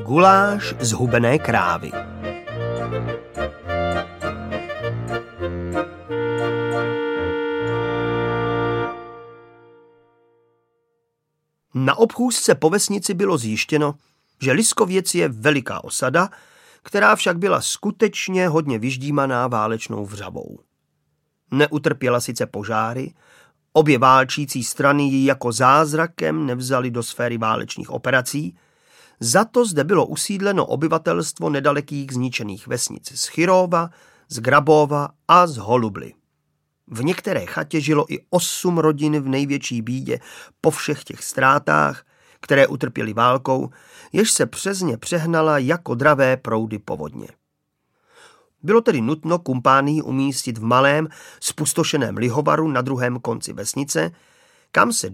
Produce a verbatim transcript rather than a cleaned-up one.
Guláš z hubené krávy. Na obchůzce po vesnici bylo zjištěno, že Liskověc je veliká osada, která však byla skutečně hodně vyždímaná válečnou vřavou. Neutrpěla sice požáry, obě válčící strany ji jako zázrakem nevzali do sféry válečných operací, za to zde bylo usídleno obyvatelstvo nedalekých zničených vesnic z Chirova, z Grabova a z Holubly. V některé chatě žilo i osm rodin v největší bídě po všech těch ztrátách, které utrpěly válkou, jež se přes ně přehnala jako dravé proudy povodně. Bylo tedy nutno kumpánii umístit v malém, spustošeném lihovaru na druhém konci vesnice, kam se